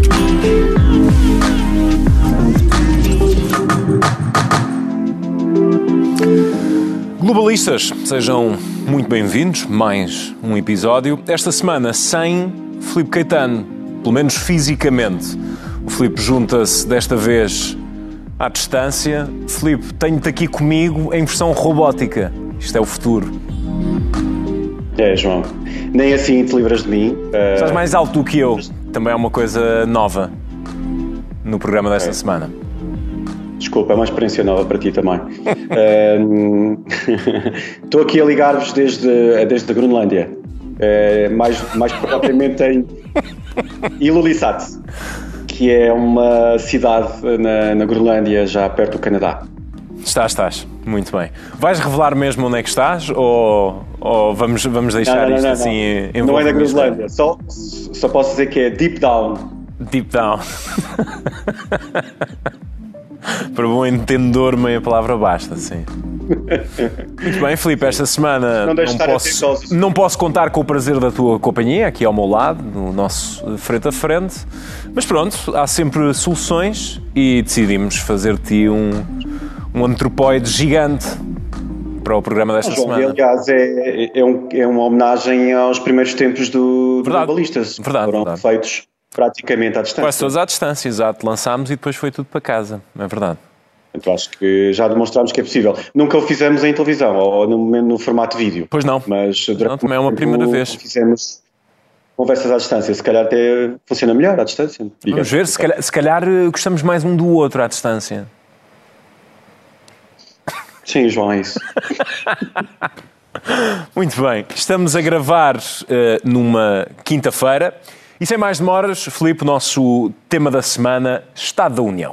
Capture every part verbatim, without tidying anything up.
Globalistas, sejam muito bem-vindos, mais um episódio. Esta semana sem Filipe Caetano, pelo menos fisicamente. O Filipe junta-se desta vez à distância. Filipe, tenho-te aqui comigo em versão robótica. Isto é o futuro. É, João. Nem assim te livras de mim. Uh... Estás mais alto do que eu. Também é uma coisa nova no programa desta é. semana. Desculpa, é uma experiência nova para ti também. Estou uh, aqui a ligar-vos desde, desde a Groenlândia. Uh, mais, mais propriamente em Ilulissat, que é uma cidade na, na Groenlândia, já perto do Canadá. Estás, estás. Muito bem. Vais revelar mesmo onde é que estás ou, ou vamos, vamos deixar não, não, isto não, assim não. Não é na Groenlândia, só, só posso dizer que é Deep Down. Deep Down. Para bom entendedor, meia palavra basta, sim. Muito bem, Filipe, esta semana não, não, posso, não posso contar com o prazer da tua companhia aqui ao meu lado, no nosso frente a frente, mas pronto, há sempre soluções e decidimos fazer-te um, um antropóide gigante para o programa desta João, semana. Aliás, é, é, um, é uma homenagem aos primeiros tempos do, do Globalistas. Verdade, foram verdade. feitos praticamente à distância. Quase todos à distância, exato. Lançámos e depois foi tudo para casa, não é verdade? Então acho que já demonstrámos que é possível. Nunca o fizemos em televisão ou no, no formato vídeo. Pois não. Mas durante não, também é uma primeira vez. Fizemos conversas à distância. Se calhar até funciona melhor à distância. Vamos ver, se calhar, se calhar gostamos mais um do outro à distância. Sim, João, é isso. Muito bem. Estamos a gravar uh, numa quinta-feira. E sem mais demoras, Filipe, o nosso tema da semana, Estado da União.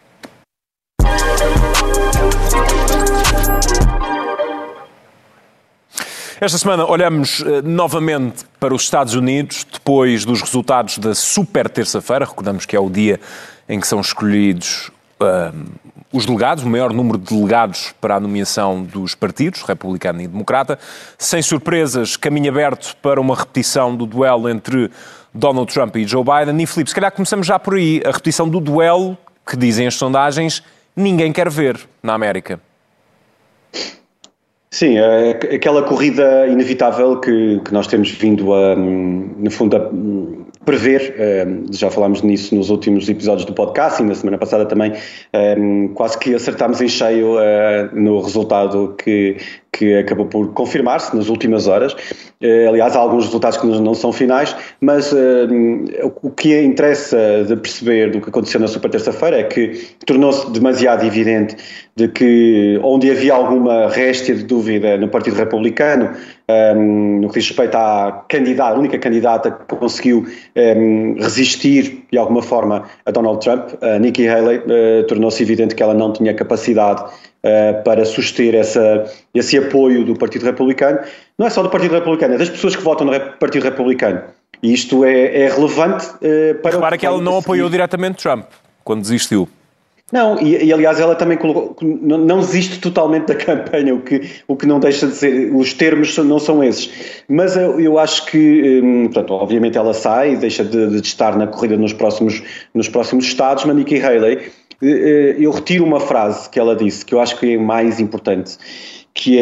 Esta semana olhamos uh, novamente para os Estados Unidos, depois dos resultados da super terça-feira. Recordamos que é o dia em que são escolhidos uh, os delegados, o maior número de delegados para a nomeação dos partidos, republicano e democrata. Sem surpresas, caminho aberto para uma repetição do duelo entre Donald Trump e Joe Biden. E, Filipe, se calhar começamos já por aí. A repetição do duelo, que dizem as sondagens, ninguém quer ver na América. Sim, é aquela corrida inevitável que, que nós temos vindo a, no fundo, a prever. Já falámos nisso nos últimos episódios do podcast e na semana passada também quase que acertámos em cheio no resultado que, que acabou por confirmar-se nas últimas horas. Aliás, há alguns resultados que não são finais, mas o que interessa de perceber do que aconteceu na super terça-feira é que tornou-se demasiado evidente de que onde havia alguma réstia de dúvida no Partido Republicano, um, no que diz respeito à candidata, a única candidata que conseguiu um, resistir de alguma forma a Donald Trump, a Nikki Haley, uh, tornou-se evidente que ela não tinha capacidade uh, para suster essa, esse apoio do Partido Republicano. Não é só do Partido Republicano, é das pessoas que votam no Partido Republicano. E isto é, é relevante uh, para... Repara que ela não apoiou diretamente Trump quando desistiu. Não, e, e aliás ela também colocou, não, não desiste totalmente da campanha, o que, o que não deixa de ser, os termos não são esses, mas eu, eu acho que, hum, portanto, obviamente ela sai e deixa de, de estar na corrida nos próximos, nos próximos estados, mas Nikki Haley, eu retiro uma frase que ela disse, que eu acho que é mais importante, que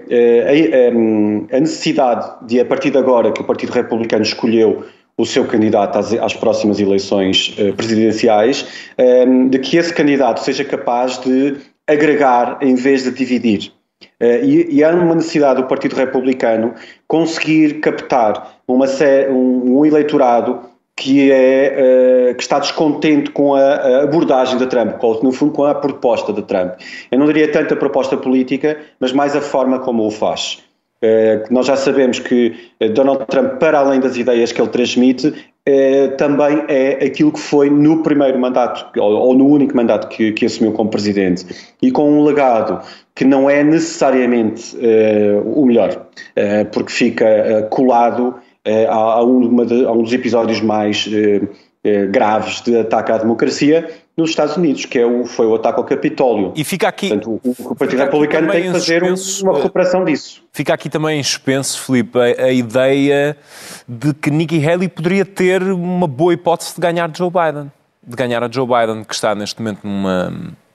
é a, a necessidade de, a partir de agora que o Partido Republicano escolheu o seu candidato às, às próximas eleições uh, presidenciais, um, de que esse candidato seja capaz de agregar em vez de dividir. Uh, e, e há uma necessidade do Partido Republicano conseguir captar uma, um, um eleitorado que, é, uh, que está descontente com a, a abordagem de Trump, ou no fundo com a proposta de Trump. Eu não diria tanto a proposta política, mas mais a forma como o faz. Uh, nós já sabemos que Donald Trump, para além das ideias que ele transmite, uh, também é aquilo que foi no primeiro mandato, ou, ou no único mandato que, que assumiu como presidente, e com um legado que não é necessariamente uh, o melhor, uh, porque fica uh, colado uh, a, a, uma de, a um dos episódios mais uh, eh, graves de ataque à democracia nos Estados Unidos, que é o, foi o ataque ao Capitólio. E fica aqui... Portanto, o, o Partido Republicano tem que fazer suspenso, uma recuperação disso. Fica aqui também em suspenso, Filipe, a, a ideia de que Nikki Haley poderia ter uma boa hipótese de ganhar Joe Biden. De ganhar a Joe Biden, que está neste momento numa...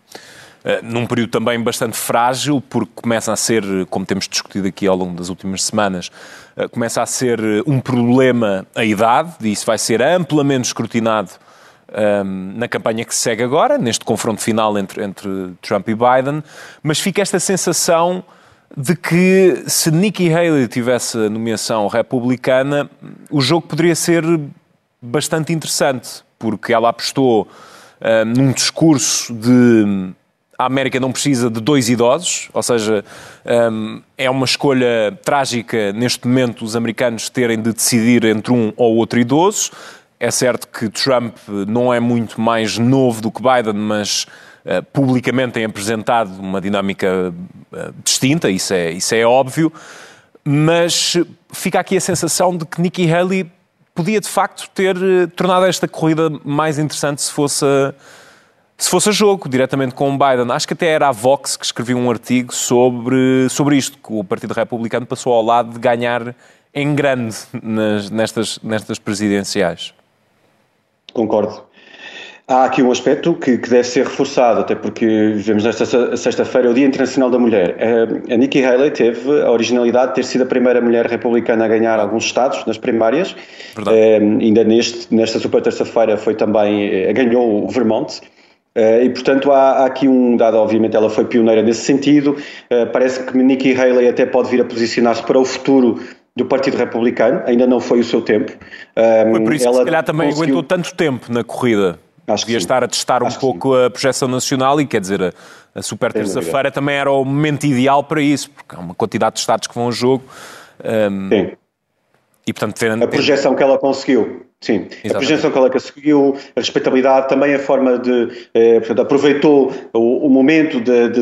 Uh, num período também bastante frágil, porque começa a ser, como temos discutido aqui ao longo das últimas semanas, uh, começa a ser um problema a idade, e isso vai ser amplamente escrutinado um, na campanha que se segue agora, neste confronto final entre, entre Trump e Biden, mas fica esta sensação de que se Nikki Haley tivesse a nomeação republicana, o jogo poderia ser bastante interessante, porque ela apostou uh, num discurso de... A América não precisa de dois idosos, ou seja, um, é uma escolha trágica neste momento os americanos terem de decidir entre um ou outro idoso. É certo que Trump não é muito mais novo do que Biden, mas uh, publicamente tem apresentado uma dinâmica uh, distinta, isso é, isso é óbvio, mas fica aqui a sensação de que Nikki Haley podia de facto ter uh, tornado esta corrida mais interessante se fosse... Uh, Se fosse a jogo, diretamente com o Biden. Acho que até era a Vox que escreveu um artigo sobre, sobre isto, que o Partido Republicano passou ao lado de ganhar em grande nas, nestas, nestas presidenciais. Concordo. Há aqui um aspecto que, que deve ser reforçado, até porque vivemos nesta sexta-feira o Dia Internacional da Mulher. A Nikki Haley teve a originalidade de ter sido a primeira mulher republicana a ganhar alguns estados nas primárias. É, ainda neste, nesta super terça-feira foi também, ganhou o Vermont. Uh, e, portanto, há, há aqui um dado, obviamente, ela foi pioneira nesse sentido. Uh, parece que Nikki Haley até pode vir a posicionar-se para o futuro do Partido Republicano, ainda não foi o seu tempo. Um, foi por isso que, se calhar, também conseguiu... aguentou tanto tempo na corrida. Acho Devia estar a testar Acho um pouco a projeção nacional e, quer dizer, a, a super terça-feira também era o momento ideal para isso, porque há uma quantidade de estados que vão ao jogo. Um, Sim. E, portanto, ter... A projeção que ela conseguiu. Sim, Exatamente. A projeção que ela conseguiu, a respeitabilidade, também a forma de, eh, portanto, aproveitou o, o momento de, de,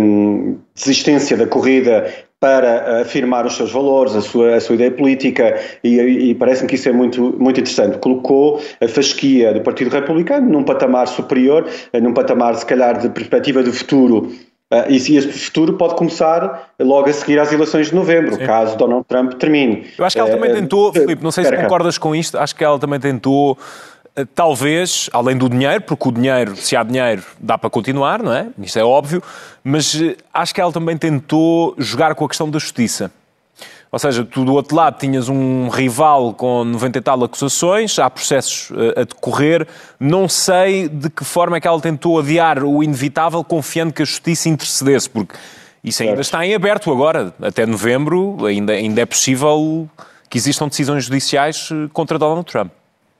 de desistência da corrida para afirmar os seus valores, a sua, a sua ideia política, e, e parece-me que isso é muito, muito interessante. Colocou a fasquia do Partido Republicano num patamar superior, num patamar, se calhar, de perspectiva de futuro. Uh, e esse futuro pode começar logo a seguir às eleições de novembro, Sim. caso Donald Trump termine. Eu acho que ela uh, também tentou, uh, Filipe, não sei se concordas com isto, acho que ela também tentou, uh, talvez, além do dinheiro, porque o dinheiro, se há dinheiro, dá para continuar, não é? Isso é óbvio, mas uh, acho que ela também tentou jogar com a questão da justiça. Ou seja, tu do outro lado tinhas um rival com noventa e tal acusações, há processos a decorrer, não sei de que forma é que ela tentou adiar o inevitável confiando que a justiça intercedesse, porque isso ainda está em aberto agora, até novembro ainda, ainda é possível que existam decisões judiciais contra Donald Trump.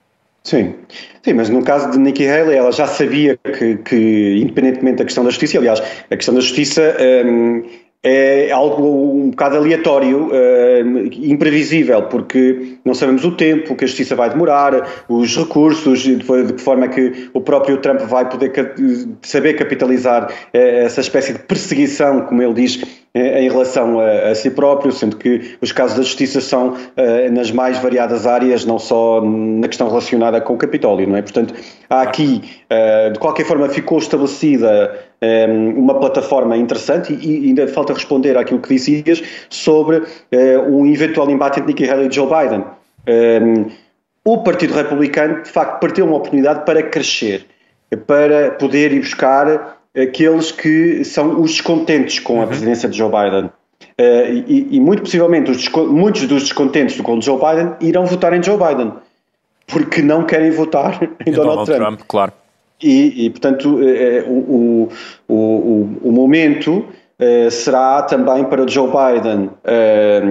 Sim. Sim, mas no caso de Nikki Haley, ela já sabia que, que independentemente da questão da justiça, aliás, a questão da justiça... Hum, é algo um bocado aleatório, uh, imprevisível, porque não sabemos o tempo que a justiça vai demorar, os recursos, de que forma é que o próprio Trump vai poder saber capitalizar uh, essa espécie de perseguição, como ele diz, uh, em relação a, a si próprio, sendo que os casos da justiça são uh, nas mais variadas áreas, não só na questão relacionada com o Capitólio, não é? Portanto, há aqui, uh, de qualquer forma, ficou estabelecida uma plataforma interessante e ainda falta responder àquilo que dizias sobre uh, um eventual embate entre Nikki Haley e Joe Biden. Um, o Partido Republicano, de facto, perdeu uma oportunidade para crescer, para poder ir buscar aqueles que são os descontentes com a presidência de Joe Biden. Uh, e, e muito possivelmente os muitos dos descontentes com Joe Biden irão votar em Joe Biden, porque não querem votar em Donald, Donald Trump. Trump claro. E, e, portanto, eh, o, o, o, o momento eh, será também para Joe Biden eh,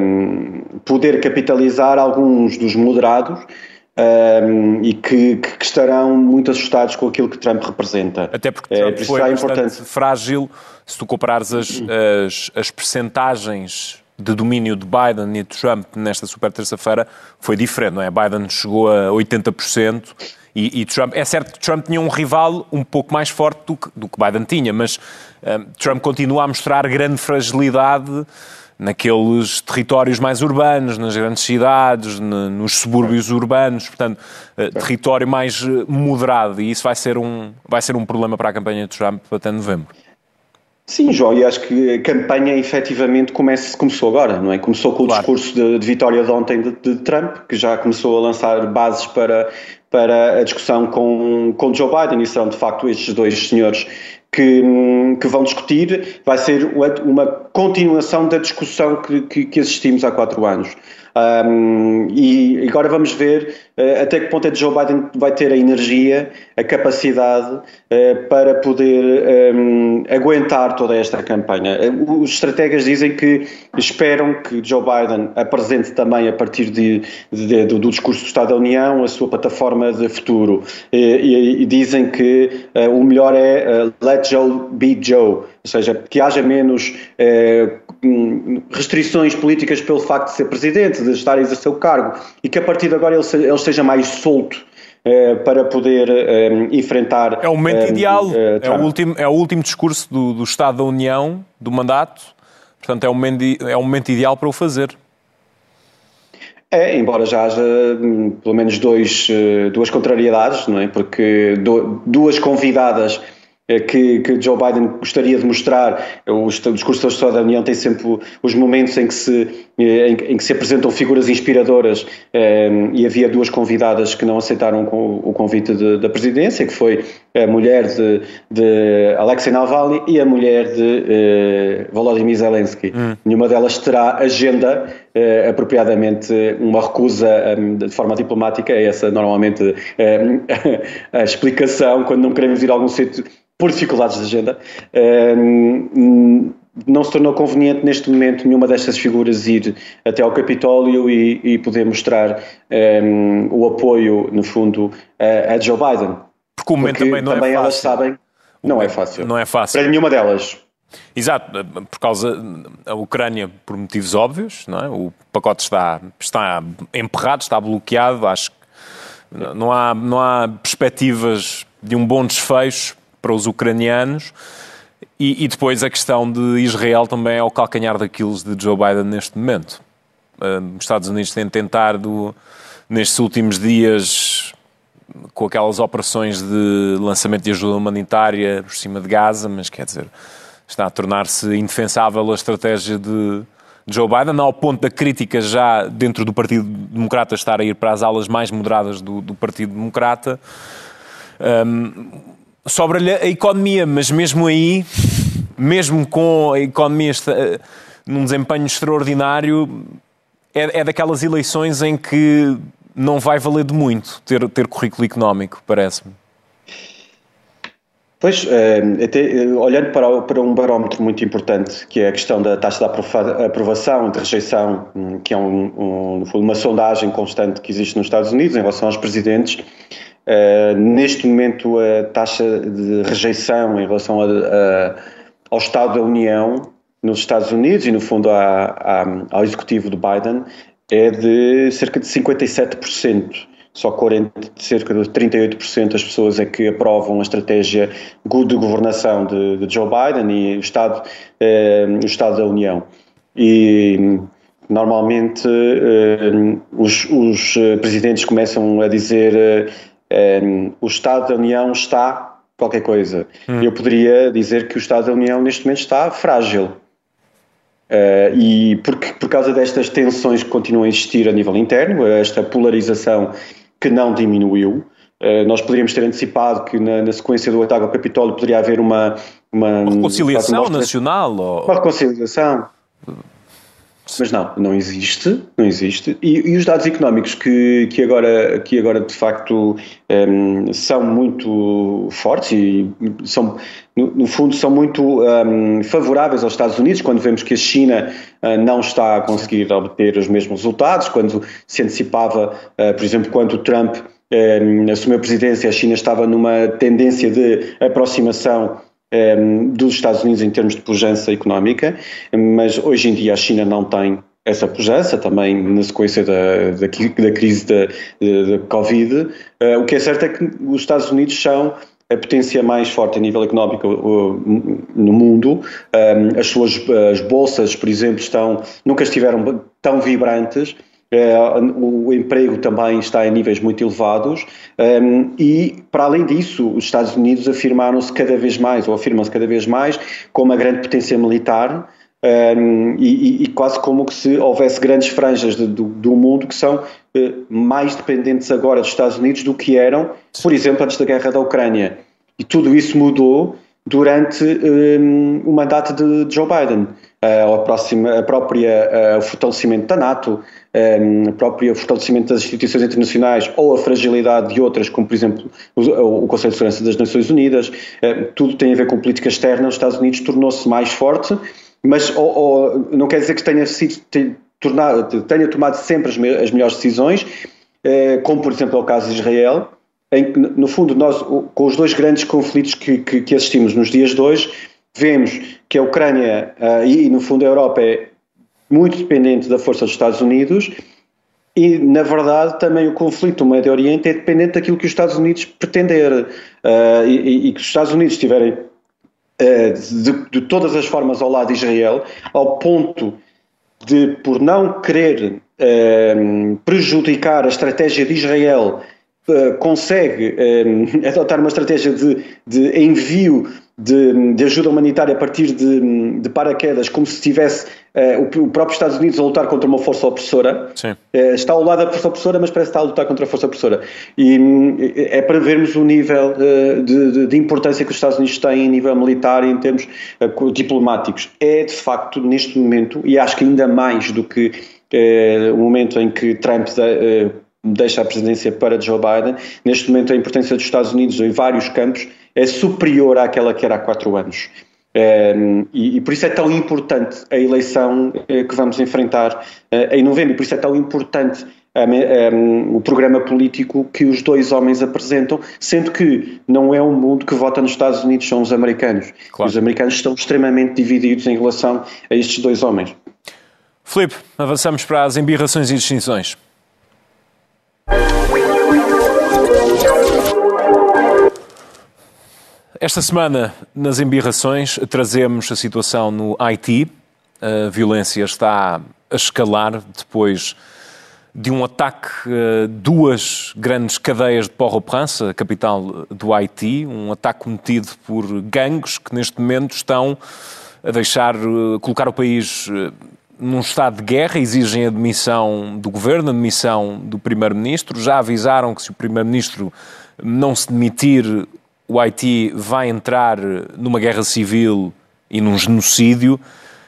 poder capitalizar alguns dos moderados eh, e que, que estarão muito assustados com aquilo que Trump representa. Até porque Trump é, foi bastante importante. Frágil, se tu comparares as, as, as percentagens de domínio de Biden e de Trump nesta super terça-feira, foi diferente, não é? Biden chegou a oitenta por cento e, e Trump... É certo que Trump tinha um rival um pouco mais forte do que, do que Biden tinha, mas um, Trump continua a mostrar grande fragilidade naqueles territórios mais urbanos, nas grandes cidades, no, nos subúrbios urbanos, portanto, uh, território mais moderado, e isso vai ser, um, vai ser um problema para a campanha de Trump até novembro. Sim, João, e acho que a campanha efetivamente comece, começou agora, não é? Começou com o claro. discurso de, de vitória de ontem de, de Trump, que já começou a lançar bases para, para a discussão com, com Joe Biden, e são de facto estes dois senhores que, que vão discutir. Vai ser uma, uma continuação da discussão que, que, que assistimos há quatro anos. Um, e agora vamos ver uh, até que ponto é que Joe Biden vai ter a energia, a capacidade uh, para poder um, aguentar toda esta campanha. Uh, os estrategas dizem que esperam que Joe Biden apresente também, a partir de, de, de, do, do discurso do Estado da União, a sua plataforma de futuro, uh, e, e dizem que uh, o melhor é uh, let Joe be Joe, ou seja, que haja menos uh, restrições políticas pelo facto de ser presidente, de estar a exercer o cargo, e que a partir de agora ele, ele esteja mais solto eh, para poder eh, enfrentar... É o momento eh, ideal, eh, é, o último, é o último discurso do, do Estado da União, do mandato, portanto é o momento, é o momento ideal para o fazer. É, embora já haja pelo menos dois, duas contrariedades, não é? Porque do, duas convidadas Que, que Joe Biden gostaria de mostrar. O, o discurso do Estado da União tem sempre os momentos em que se, em, em que se apresentam figuras inspiradoras, eh, e havia duas convidadas que não aceitaram com, o convite de, da presidência, que foi a mulher de, de Alexei Navalny e a mulher de eh, Volodymyr Zelensky. Hum. Nenhuma delas terá agenda, eh, apropriadamente uma recusa um, de forma diplomática. É essa normalmente eh, a explicação quando não queremos ir a algum sítio por dificuldades de agenda. Não se tornou conveniente neste momento nenhuma destas figuras ir até ao Capitólio e, e poder mostrar um, o apoio, no fundo, a, a Joe Biden. Porque o momento Porque também não também é fácil. Elas sabem, não é fácil. Não é fácil. Para nenhuma delas. Exato, por causa da Ucrânia, por motivos óbvios, não é? O pacote está, está emperrado, está bloqueado, acho que não há, não há perspectivas de um bom desfecho para os ucranianos, e, e depois a questão de Israel também é o calcanhar daqueles de Joe Biden neste momento. Uh, os Estados Unidos têm tentado, nestes últimos dias, com aquelas operações de lançamento de ajuda humanitária por cima de Gaza, mas quer dizer, está a tornar-se indefensável a estratégia de Joe Biden, ao ponto da crítica já dentro do Partido Democrata estar a ir para as alas mais moderadas do, do Partido Democrata. Um, Sobra-lhe a economia, mas mesmo aí, mesmo com a economia num desempenho extraordinário, é, é daquelas eleições em que não vai valer de muito ter, ter currículo económico, parece-me. Pois, até, olhando para, para um barómetro muito importante, que é a questão da taxa de aprovação e de rejeição, que é um, um, uma sondagem constante que existe nos Estados Unidos em relação aos presidentes. Uh, neste momento a taxa de rejeição em relação a, a, ao Estado da União nos Estados Unidos e no fundo a, a, ao executivo de Biden é de cerca de cinquenta e sete por cento. Só quarenta, cerca de trinta e oito por cento das pessoas é que aprovam a estratégia de governação de, de Joe Biden e o Estado, uh, o Estado da União. E normalmente uh, os, os presidentes começam a dizer uh, Um, o Estado da União está qualquer coisa. Hum. Eu poderia dizer que o Estado da União neste momento está frágil. Uh, e porque, por causa destas tensões que continuam a existir a nível interno, esta polarização que não diminuiu, uh, nós poderíamos ter antecipado que na, na sequência do ataque ao Capitólio poderia haver uma... Uma, uma reconciliação uma nacional? Ou... Uma reconciliação. Mas não, não existe, não existe. E, e os dados económicos que, que, agora, que agora de facto um, são muito fortes e são, no, no fundo são muito um, favoráveis aos Estados Unidos, quando vemos que a China uh, não está a conseguir obter os mesmos resultados, quando se antecipava, uh, por exemplo, quando o Trump um, assumiu a presidência, a China estava numa tendência de aproximação Um, dos Estados Unidos em termos de pujança económica, mas hoje em dia a China não tem essa pujança, também na sequência da, da, da crise da, da, da Covid. Uh, o que é certo é que os Estados Unidos são a potência mais forte a nível económico no mundo. As suas as bolsas, por exemplo, estão, nunca estiveram tão vibrantes. O emprego também está em níveis muito elevados e, para além disso, os Estados Unidos afirmaram-se cada vez mais, ou afirmam-se cada vez mais, como uma grande potência militar. Um, e, e quase como que se houvesse grandes franjas de, do, do mundo que são uh, mais dependentes agora dos Estados Unidos do que eram, por exemplo, antes da guerra da Ucrânia. E tudo isso mudou durante um, o mandato de Joe Biden. Uh, a, próxima, a própria uh, o fortalecimento da NATO, um, o próprio fortalecimento das instituições internacionais ou a fragilidade de outras, como por exemplo o, o Conselho de Segurança das Nações Unidas, uh, tudo tem a ver com política externa. Os Estados Unidos tornou-se mais forte. Mas ou, ou, não quer dizer que tenha, sido, tenha, tornado, tenha tomado sempre as, me, as melhores decisões, eh, como por exemplo é o caso de Israel, em que no fundo nós, com os dois grandes conflitos que, que, que assistimos nos dias de hoje, vemos que a Ucrânia uh, e no fundo a Europa é muito dependente da força dos Estados Unidos e na verdade também o conflito no Médio Oriente é dependente daquilo que os Estados Unidos pretender uh, e, e que os Estados Unidos tiverem De, de todas as formas ao lado de Israel, ao ponto de, por não querer eh, prejudicar a estratégia de Israel, eh, consegue eh, adotar uma estratégia de, de envio de, de ajuda humanitária a partir de, de paraquedas, como se tivesse eh, o, o próprio Estados Unidos a lutar contra uma força opressora. Eh, está ao lado da força opressora, mas parece estar a lutar contra a força opressora. E é para vermos o nível eh, de, de, de importância que os Estados Unidos têm em nível militar e em termos eh, diplomáticos. É, de facto, neste momento, e acho que ainda mais do que eh, o momento em que Trump eh, deixa a presidência para Joe Biden, neste momento a importância dos Estados Unidos em vários campos é superior àquela que era há quatro anos. Um, e, e por isso é tão importante a eleição uh, que vamos enfrentar uh, em novembro, e por isso é tão importante um, um, o programa político que os dois homens apresentam, sendo que não é o mundo que vota nos Estados Unidos, são os americanos. Claro. Os americanos estão extremamente divididos em relação a estes dois homens. Filipe, avançamos para as embirrações e distinções. Esta semana, nas embirrações, trazemos a situação no Haiti. A violência está a escalar depois de um ataque a duas grandes cadeias de Port-au-Prince, a capital do Haiti, um ataque cometido por gangues que neste momento estão a deixar, a colocar o país num estado de guerra, exigem a demissão do governo, a demissão do primeiro-ministro. Já avisaram que se o primeiro-ministro não se demitir, o Haiti vai entrar numa guerra civil e num genocídio,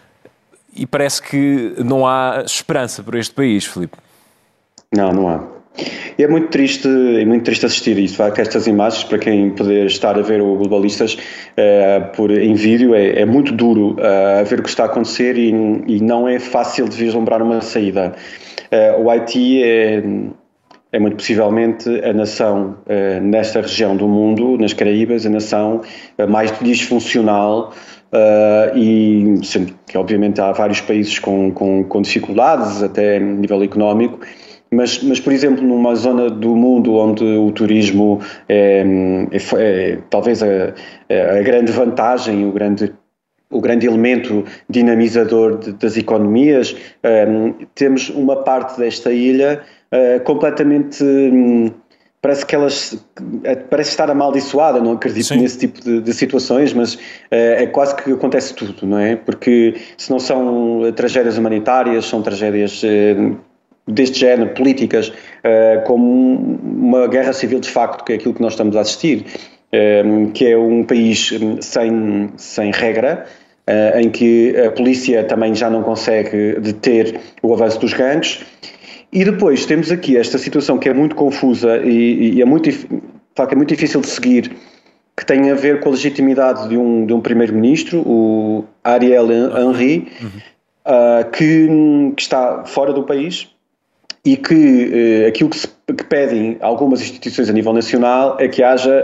e parece que não há esperança para este país, Filipe. Não, não há. E é muito triste, é muito triste assistir isto. Vai que estas imagens, para quem puder estar a ver o Globalistas uh, por, em vídeo, é, é muito duro uh, ver o que está a acontecer e, e não é fácil de vislumbrar uma saída. Uh, o Haiti é... é muito possivelmente a nação, uh, nesta região do mundo, nas Caraíbas, a nação uh, mais disfuncional, uh, e sendo que obviamente há vários países com, com, com dificuldades, até a nível económico, mas, mas por exemplo numa zona do mundo onde o turismo é, é, é talvez a, a grande vantagem, o grande o grande elemento dinamizador de, das economias, um, temos uma parte desta ilha uh, completamente, um, parece que elas, parece estar amaldiçoada, não acredito Sim. nesse tipo de, de situações, mas uh, é quase que acontece tudo, não é? Porque se não são tragédias humanitárias, são tragédias uh, deste género, políticas, uh, como uma guerra civil de facto, que é aquilo que nós estamos a assistir. Um, que é um país sem, sem regra, uh, em que a polícia também já não consegue deter o avanço dos gangues. E depois temos aqui esta situação que é muito confusa e, e é, muito, é muito difícil de seguir, que tem a ver com a legitimidade de um, de um primeiro-ministro, o Ariel Henry, uhum. uh, que, que está fora do país, e que uh, aquilo que, se, que pedem algumas instituições a nível nacional é que haja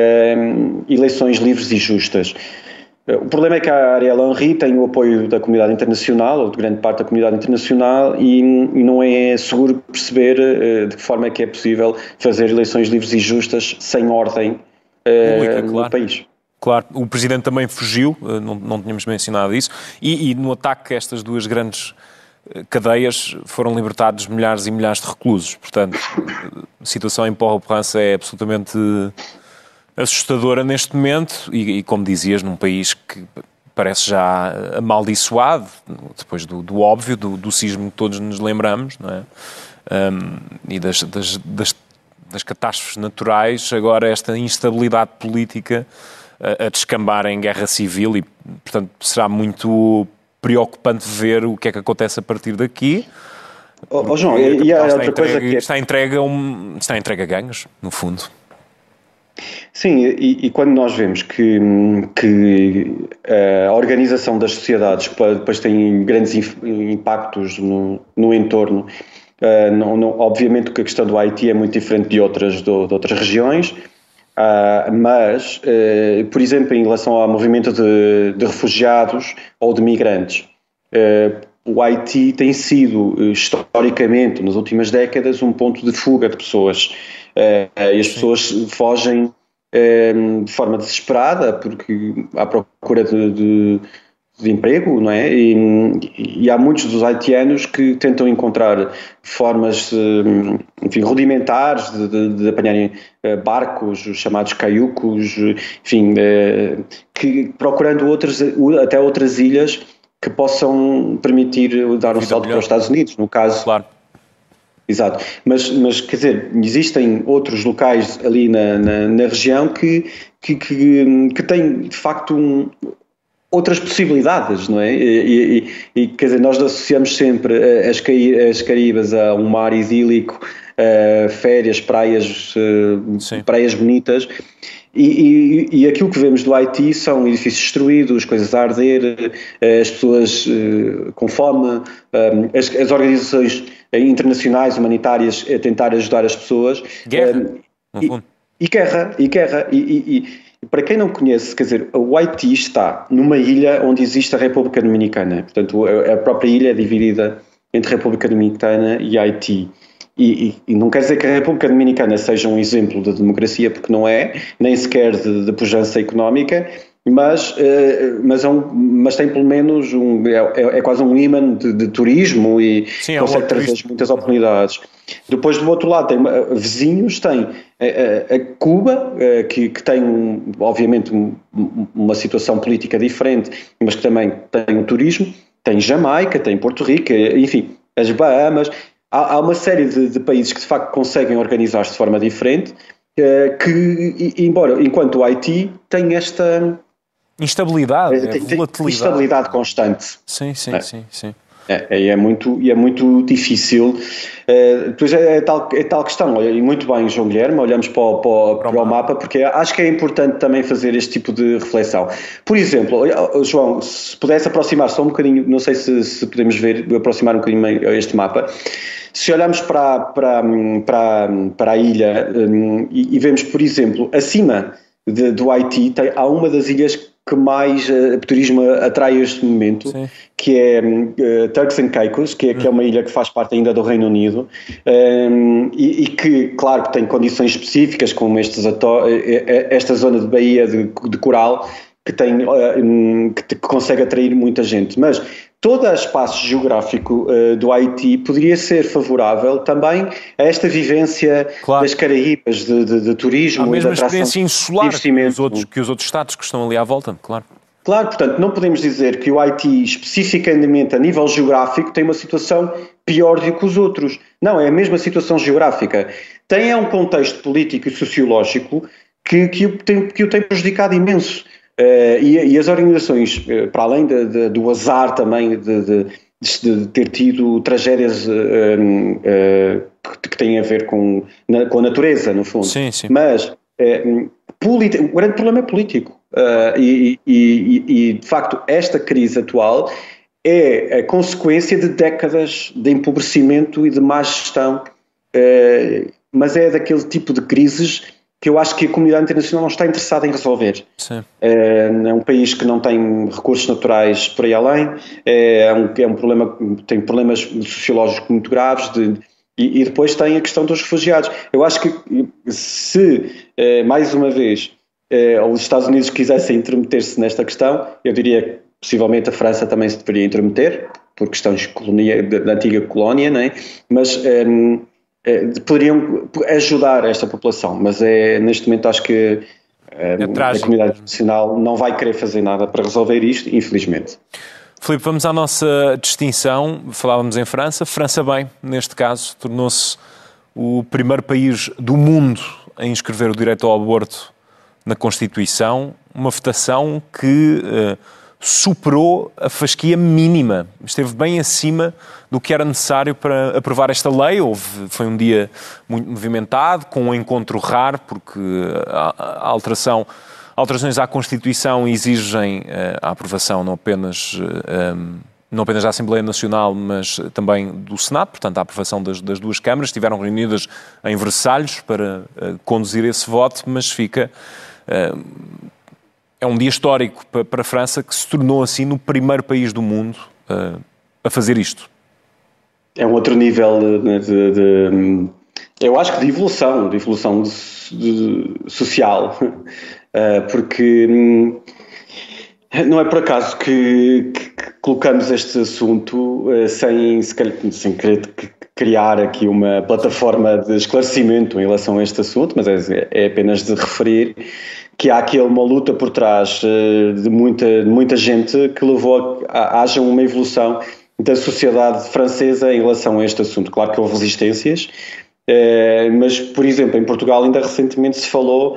uh, eleições livres e justas. Uh, o problema é que a Ariel Henry tem o apoio da comunidade internacional, ou de grande parte da comunidade internacional, e, e não é seguro perceber uh, de que forma é que é possível fazer eleições livres e justas sem ordem Pública, no claro. país. Claro, o Presidente também fugiu, não, não tínhamos mencionado isso, e, e no ataque a estas duas grandes cadeias foram libertados milhares e milhares de reclusos. Portanto, a situação em Port-au-Prince é absolutamente assustadora neste momento e, e, como dizias, num país que parece já amaldiçoado, depois do, do óbvio, do, do sismo que todos nos lembramos, não é? Um, e das, das, das, das catástrofes naturais, agora esta instabilidade política a descambar em guerra civil e, portanto, será muito preocupante ver o que é que acontece a partir daqui. Oh, oh João, e há outra entregue, coisa que... Está entregue a, um, está entregue a ganhos, no fundo. Sim, e, e quando nós vemos que, que a organização das sociedades depois tem grandes impactos no, no entorno, uh, não, não, obviamente que a questão do Haiti é muito diferente de outras, de, de outras regiões, Uh, mas, uh, por exemplo, em relação ao movimento de, de refugiados ou de migrantes, uh, o Haiti tem sido, uh, historicamente, nas últimas décadas, um ponto de fuga de pessoas. Uh, e as pessoas fogem uh, de forma desesperada porque à procura de, de, de emprego, não é? E, e há muitos dos haitianos que tentam encontrar formas, enfim, rudimentares de, de, de apanharem barcos, os chamados caiucos, enfim, que, procurando outras, até outras ilhas que possam permitir dar um salto para os Estados Unidos, no caso. Claro. Exato, mas, mas quer dizer, existem outros locais ali na, na, na região que, que, que, que têm de facto um, outras possibilidades, não é? E, e, e quer dizer, nós associamos sempre as, as Caraíbas a um mar idílico, a férias, praias, praias bonitas. E, e, e aquilo que vemos do Haiti são edifícios destruídos, coisas a arder, as pessoas uh, com fome, um, as, as organizações internacionais humanitárias a tentar ajudar as pessoas. Guerra, um, no e, fundo. E guerra, e guerra. E, e, e para quem não conhece, quer dizer, o Haiti está numa ilha onde existe a República Dominicana. Portanto, a, a própria ilha é dividida entre República Dominicana e Haiti. E, e, e não quer dizer que a República Dominicana seja um exemplo de democracia, porque não é, nem sequer de, de pujança económica, mas, uh, mas, é um, mas tem pelo menos um, é, é quase um imã de, de turismo e Sim, consegue é trazer muitas oportunidades. Depois, do outro lado, tem uh, vizinhos, tem uh, a Cuba, uh, que, que tem, um, obviamente, um, uma situação política diferente, mas que também tem o turismo, tem Jamaica, tem Porto Rico, enfim, as Bahamas. Há, há uma série de, de países que de facto conseguem organizar-se de forma diferente, uh, que, e, embora, enquanto o Haiti tem esta instabilidade, tem, é volatilidade. Instabilidade constante. Sim, sim, é. sim, sim. É, é, muito, é muito difícil. Uh, depois é, é, tal, é tal questão, olha, e muito bem, João Guilherme, olhamos para o, para, o, para o mapa, porque acho que é importante também fazer este tipo de reflexão. Por exemplo, João, se pudesse aproximar só um bocadinho, não sei se, se podemos ver, aproximar um bocadinho este mapa. Se olharmos para, para, para, para a ilha um, e, e vemos, por exemplo, acima de, do Haiti, tem, há uma das ilhas que mais uh, turismo atrai este momento, Sim. que é uh, Turks and Caicos, que é, que é uma ilha que faz parte ainda do Reino Unido, um, e, e que, claro, que tem condições específicas, como estes esta zona de baía de, de coral, que, tem, uh, um, que, que consegue atrair muita gente. Mas todo o espaço geográfico uh, do Haiti poderia ser favorável também a esta vivência claro. das Caraíbas, de, de, de turismo, a mesma de atração, experiência insular que os, outros, que os outros Estados que estão ali à volta, claro. Claro, portanto, não podemos dizer que o Haiti, especificamente a nível geográfico, tem uma situação pior do que os outros. Não, é a mesma situação geográfica. Tem é um contexto político e sociológico que, que, o, tem, que o tem prejudicado imenso. Uh, e, e as organizações, uh, para além de, de, do azar também de, de, de ter tido tragédias uh, uh, que, que têm a ver com, na, com a natureza, no fundo, sim, sim. mas uh, politi- o grande problema é político uh, e, e, e, e de facto esta crise atual é a consequência de décadas de empobrecimento e de má gestão, uh, mas é daquele tipo de crises que eu acho que a comunidade internacional não está interessada em resolver. Sim. É, é um país que não tem recursos naturais por aí além, é um, é um problema, tem problemas sociológicos muito graves de, e, e depois tem a questão dos refugiados. Eu acho que se, é, mais uma vez, eh, os Estados Unidos quisessem intermeter-se nesta questão, eu diria que possivelmente a França também se deveria intermeter, por questões colonia, da antiga colónia, não é? Mas eh, eh, poderiam ajudar esta população, mas é, neste momento acho que eh, é a comunidade internacional não vai querer fazer nada para resolver isto, infelizmente. Filipe, vamos à nossa distinção. Falávamos em França. França, bem, neste caso, tornou-se o primeiro país do mundo a inscrever o direito ao aborto na Constituição, uma votação que uh, superou a fasquia mínima, esteve bem acima do que era necessário para aprovar esta lei. Houve, foi um dia muito movimentado, com um encontro raro, porque a, a alteração... Alterações à Constituição exigem uh, a aprovação não apenas, uh, um, não apenas da Assembleia Nacional, mas também do Senado, portanto a aprovação das, das duas câmaras. Estiveram reunidas em Versalhes para uh, conduzir esse voto, mas fica... Uh, é um dia histórico para, para a França, que se tornou assim no primeiro país do mundo uh, a fazer isto. É um outro nível de... de, de eu acho que de evolução, de evolução de, de, social... porque não é por acaso que, que, que colocamos este assunto sem, sem querer criar aqui uma plataforma de esclarecimento em relação a este assunto, mas é, é apenas de referir que há aqui uma luta por trás de muita, de muita gente que levou a, a haja uma evolução da sociedade francesa em relação a este assunto. Claro que houve resistências, Uh, mas, por exemplo, em Portugal ainda recentemente se falou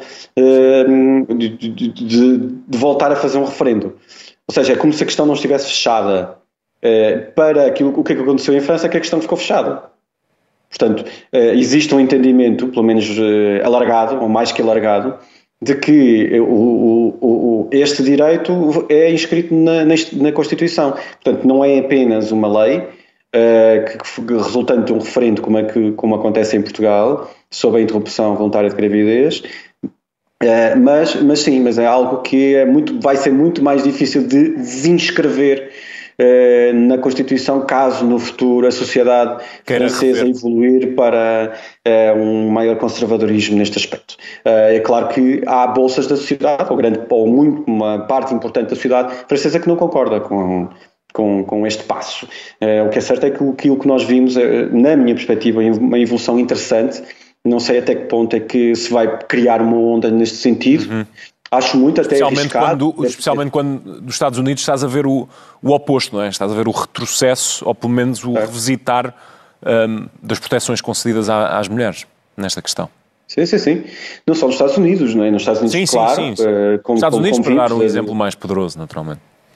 uh, de, de, de, de voltar a fazer um referendo. Ou seja, é como se a questão não estivesse fechada uh, para aquilo, o que é que aconteceu em França, que a questão ficou fechada. Portanto, uh, existe um entendimento, pelo menos uh, alargado, ou mais que alargado, de que o, o, o, este direito é inscrito na, na, na Constituição. Portanto, não é apenas uma lei, Uh, que, que resultante de um referendo como, é que, como acontece em Portugal sobre a interrupção voluntária de gravidez, uh, mas, mas sim, mas é algo que é muito, vai ser muito mais difícil de desinscrever uh, na Constituição, caso no futuro a sociedade Queira francesa rever. evoluir para uh, um maior conservadorismo neste aspecto. Uh, é claro que há bolsas da sociedade, ou, grande, ou muito, uma parte importante da sociedade francesa que não concorda com Com, com este passo. Uh, o que é certo é que aquilo que nós vimos, uh, na minha perspectiva, é uma evolução interessante. Não sei até que ponto é que se vai criar uma onda neste sentido. Uhum. Acho muito até especialmente arriscado. Quando, especialmente quando dos Estados Unidos estás a ver o, o oposto, não é? Estás a ver o retrocesso, ou pelo menos o é. revisitar um, das proteções concedidas à, às mulheres, nesta questão. Sim, sim, sim. Não só nos Estados Unidos, não é? Nos Estados Unidos, sim, claro. Sim, sim, sim. Uh, como, Os Estados como, Unidos, como para dar um vimos, exemplo mais poderoso, naturalmente.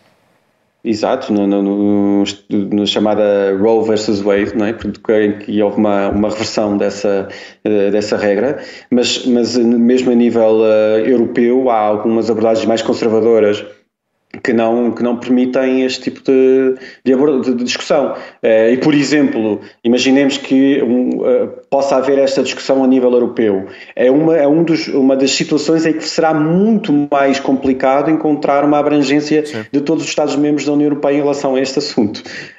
Exato, no, no, no, na chamada Roe versus Wade, não é? Porque em que houve uma, uma reversão dessa, dessa regra, mas, mas mesmo a nível uh, europeu há algumas abordagens mais conservadoras que não, que não permitem este tipo de, de, de discussão. Uh, e, por exemplo, imaginemos que um, uh, possa haver esta discussão a nível europeu. É, uma, é um dos, uma das situações em que será muito mais complicado encontrar uma abrangência Sim. de todos os Estados-membros da União Europeia em relação a este assunto.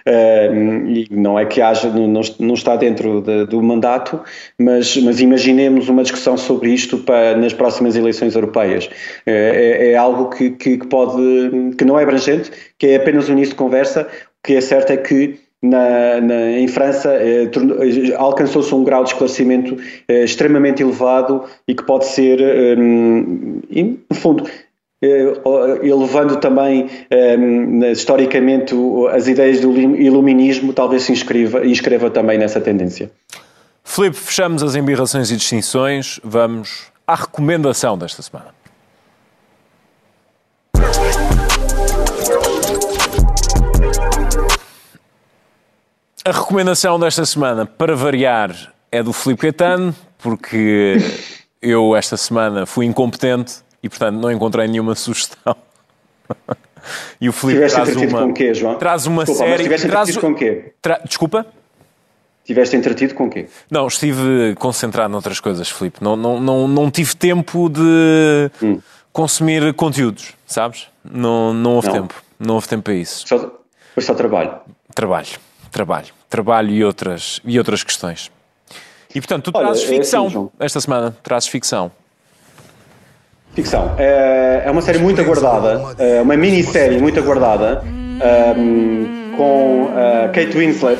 Uh, e não é que haja, não, não está dentro de, do mandato, mas, mas imaginemos uma discussão sobre isto para, nas próximas eleições europeias. Uh, é, é algo que, que, que pode... que não é abrangente, que é apenas um início de conversa. O que é certo é que na, na, em França eh, alcançou-se um grau de esclarecimento eh, extremamente elevado e que pode ser, eh, no fundo, eh, elevando também eh, historicamente as ideias do iluminismo, talvez se inscreva, inscreva também nessa tendência. Filipe, fechamos as embirrações e distinções, vamos à recomendação desta semana. A recomendação desta semana, para variar, é do Filipe Caetano, porque eu esta semana fui incompetente e, portanto, não encontrei nenhuma sugestão. E o Filipe traz uma, com quê, João? traz uma Desculpa, série... Mas estiveste traz... entretido com quê? Tra... Desculpa? Estiveste entretido com quê? Não, estive concentrado noutras coisas, Filipe. Não, não, não, não tive tempo de hum. consumir conteúdos, sabes? Não, não houve não. tempo. Não houve tempo para isso. Só, foi só trabalho? Trabalho. Trabalho. Trabalho e outras, e outras questões. E, portanto, tu Olha, trazes ficção. É assim, esta semana trazes ficção. Ficção. É, é uma série muito aguardada, é uma minissérie muito aguardada, um, com uh, Kate Winslet.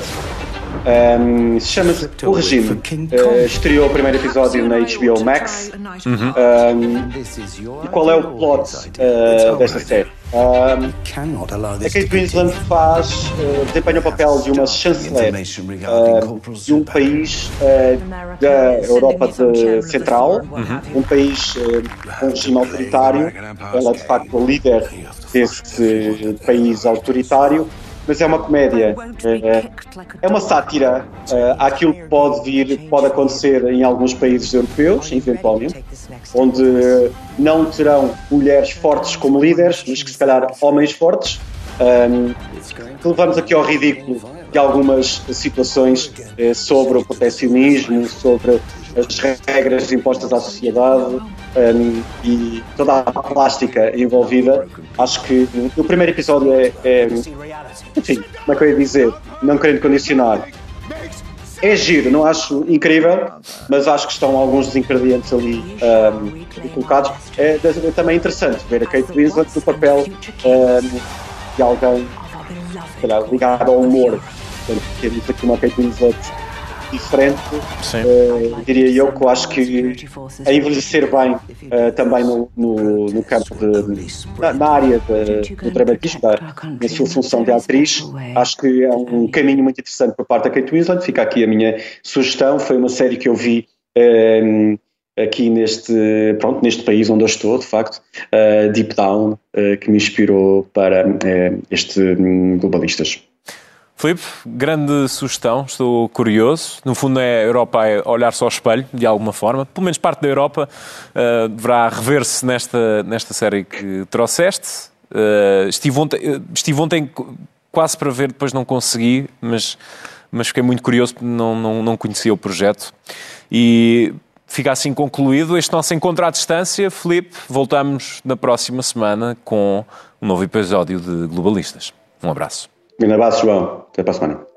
Um, chama-se O Regime. Uh, estreou o primeiro episódio na H B O Max. Uhum. Um, e qual é o plot uh, desta série? Um, a Kate Winslet faz, uh, desempenha o papel de uma chanceler uh, de um país uh, da Europa de Central, uhum. um país uh, com um regime autoritário. Ela é de facto a líder desse país autoritário. Mas é uma comédia, é, é uma sátira uh, àquilo que pode vir, pode acontecer em alguns países europeus, eventualmente, onde não terão mulheres fortes como líderes, mas que se calhar homens fortes, um, que levamos aqui ao ridículo de algumas situações uh, sobre o protecionismo, sobre as regras impostas à sociedade um, e toda a plástica envolvida. Acho que o primeiro episódio é, é enfim, como é que eu ia dizer, não querendo condicionar, é giro, não acho incrível, mas acho que estão alguns dos ingredientes ali um, colocados. É, é também interessante ver a Kate Winslet no papel um, de alguém lá, ligado ao humor. Portanto, temos aqui uma Kate Winslet diferente, uh, diria eu, que eu acho que a envelhecer bem uh, também no, no, no campo de, na, na área de, do dramatismo, na sua função de atriz. Acho que é um caminho muito interessante por parte da Kate Winslet. Fica aqui a minha sugestão. Foi uma série que eu vi um, aqui neste, pronto, neste país onde eu estou, de facto, uh, Deep Down, uh, que me inspirou para uh, este um, Globalistas. Filipe, grande sugestão, estou curioso. No fundo é a Europa a olhar-se ao espelho, de alguma forma. Pelo menos parte da Europa uh, deverá rever-se nesta, nesta série que trouxeste. Uh, estive, ontem, estive ontem quase para ver, depois não consegui, mas, mas fiquei muito curioso porque não, não, não conhecia o projeto. E fica assim concluído este nosso encontro à distância. Filipe, voltamos na próxima semana com um novo episódio de Globalistas. Um abraço. Um abraço, João. Até para a semana.